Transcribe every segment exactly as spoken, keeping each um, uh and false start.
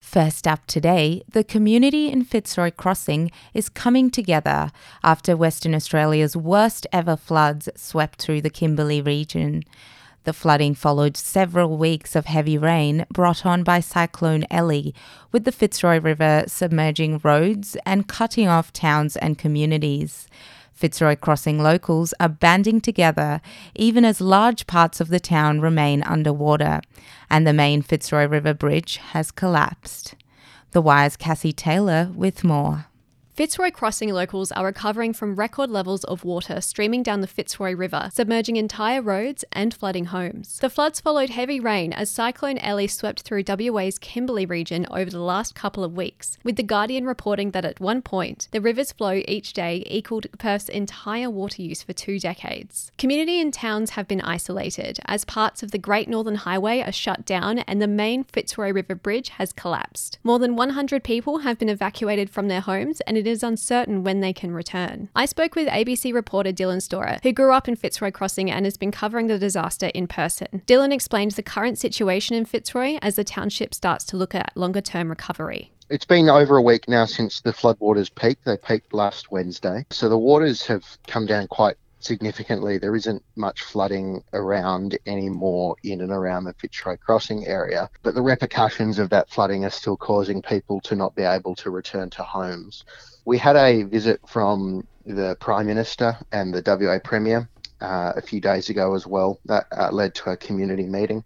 First up today, the community in Fitzroy Crossing is coming together after Western Australia's worst ever floods swept through the Kimberley region. The flooding followed several weeks of heavy rain brought on by Cyclone Ellie, with the Fitzroy River submerging roads and cutting off towns and communities. Fitzroy Crossing locals are banding together even as large parts of the town remain underwater, and the main Fitzroy River Bridge has collapsed. The Wire's Cassie Taylor with more. Fitzroy Crossing locals are recovering from record levels of water streaming down the Fitzroy River, submerging entire roads and flooding homes. The floods followed heavy rain as Cyclone Ellie swept through W A's Kimberley region over the last couple of weeks, with The Guardian reporting that at one point, the river's flow each day equalled Perth's entire water use for two decades. Community and towns have been isolated as parts of the Great Northern Highway are shut down and the main Fitzroy River Bridge has collapsed. More than one hundred people have been evacuated from their homes, and it is uncertain when they can return. I spoke with A B C reporter Dylan Storer, who grew up in Fitzroy Crossing and has been covering the disaster in person. Dylan explained the current situation in Fitzroy as the township starts to look at longer-term recovery. It's been over a week now since the floodwaters peaked. They peaked last Wednesday. So the waters have come down quite significantly. There isn't much flooding around anymore in and around the Fitzroy Crossing area, but the repercussions of that flooding are still causing people to not be able to return to homes. We had a visit from the Prime Minister and the W A Premier uh, a few days ago as well. That uh, led to a community meeting.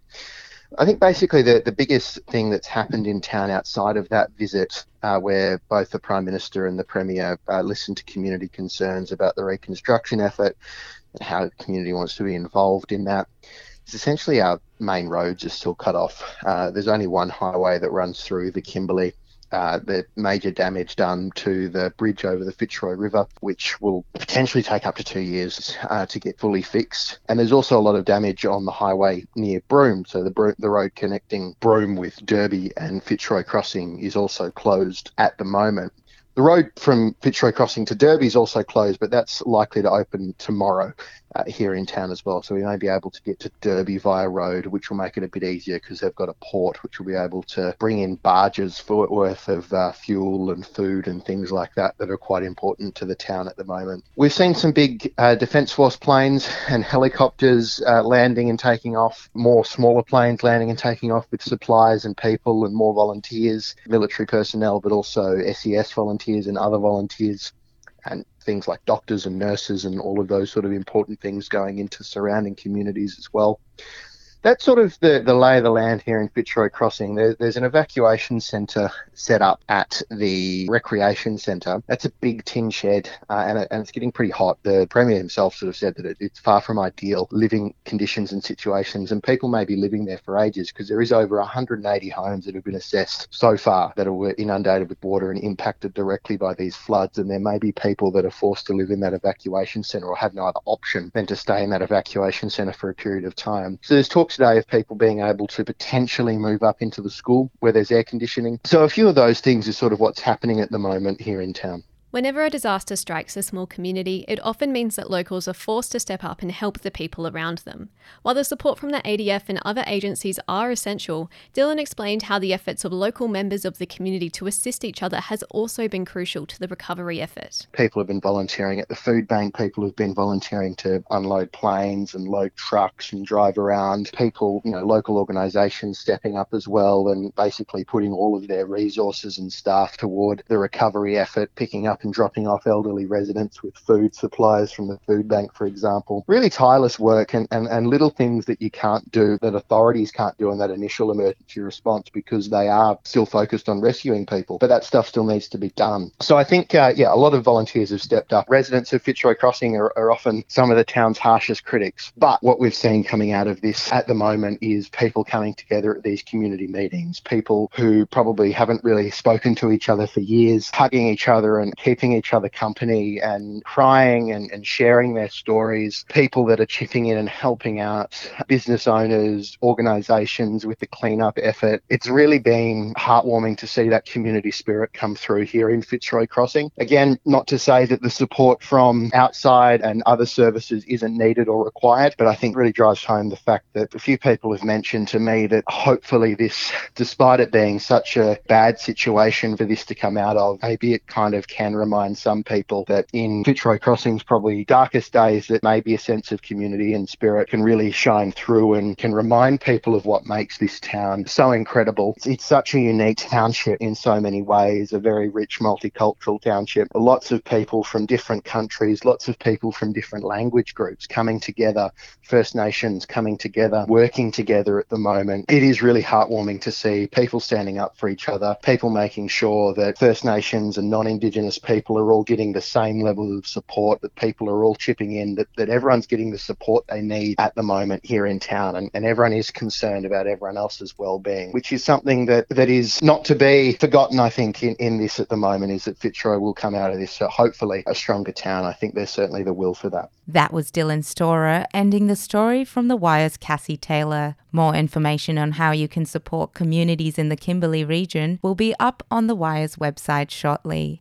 I think basically the, the biggest thing that's happened in town outside of that visit, uh, where both the Prime Minister and the Premier uh, listened to community concerns about the reconstruction effort and how the community wants to be involved in that, is essentially our main roads are still cut off. Uh, there's only one highway that runs through the Kimberley. Uh, the major damage done to the bridge over the Fitzroy River, which will potentially take up to two years uh, to get fully fixed. And there's also a lot of damage on the highway near Broome. So the, Bro- the road connecting Broome with Derby and Fitzroy Crossing is also closed at the moment. The road from Fitzroy Crossing to Derby is also closed, but that's likely to open tomorrow uh, here in town as well. So we may be able to get to Derby via road, which will make it a bit easier because they've got a port which will be able to bring in barges for worth of uh, fuel and food and things like that that are quite important to the town at the moment. We've seen some big uh, Defence Force planes and helicopters uh, landing and taking off, more smaller planes landing and taking off with supplies and people and more volunteers, military personnel, but also S E S volunteers and other volunteers, and things like doctors and nurses and all of those sort of important things going into surrounding communities as well. That's sort of the, the lay of the land here in Fitzroy Crossing. There, there's an evacuation centre set up at the recreation centre. That's a big tin shed uh, and, it, and it's getting pretty hot. The Premier himself sort of said that it, it's far from ideal living conditions and situations, and people may be living there for ages because there is over one hundred eighty homes that have been assessed so far that are inundated with water and impacted directly by these floods, and there may be people that are forced to live in that evacuation centre or have no other option than to stay in that evacuation centre for a period of time. So there's talk today of people being able to potentially move up into the school where there's air conditioning. So a few of those things is sort of what's happening at the moment here in town. Whenever a disaster strikes a small community, it often means that locals are forced to step up and help the people around them. While the support from the A D F and other agencies are essential, Dylan explained how the efforts of local members of the community to assist each other has also been crucial to the recovery effort. People have been volunteering at the food bank, people have been volunteering to unload planes and load trucks and drive around, people, you know, local organisations stepping up as well and basically putting all of their resources and staff toward the recovery effort, picking up and dropping off elderly residents with food supplies from the food bank, for example. Really tireless work and, and, and little things that you can't do, that authorities can't do in that initial emergency response because they are still focused on rescuing people. But that stuff still needs to be done. So I think, uh, yeah, a lot of volunteers have stepped up. Residents of Fitzroy Crossing are, are often some of the town's harshest critics. But what we've seen coming out of this at the moment is people coming together at these community meetings, people who probably haven't really spoken to each other for years, hugging each other and keeping keeping each other company and crying and, and sharing their stories, people that are chipping in and helping out, business owners, organisations with the cleanup effort. It's really been heartwarming to see that community spirit come through here in Fitzroy Crossing. Again, not to say that the support from outside and other services isn't needed or required, but I think really drives home the fact that a few people have mentioned to me that hopefully this, despite it being such a bad situation for this to come out of, maybe it kind of can remind some people that in Fitzroy Crossing's probably darkest days, that maybe a sense of community and spirit can really shine through and can remind people of what makes this town so incredible. It's, it's such a unique township in so many ways, a very rich multicultural township. Lots of people from different countries, lots of people from different language groups coming together, First Nations coming together, working together at the moment. It is really heartwarming to see people standing up for each other, people making sure that First Nations and non-Indigenous people are all getting the same level of support, that people are all chipping in, that, that everyone's getting the support they need at the moment here in town, and, and everyone is concerned about everyone else's well-being, which is something that, that is not to be forgotten, I think, in, in this at the moment, is that Fitzroy will come out of this, so hopefully a stronger town. I think there's certainly the will for that. That was Dylan Storer, ending the story from The Wire's Cassie Taylor. More information on how you can support communities in the Kimberley region will be up on The Wire's website shortly.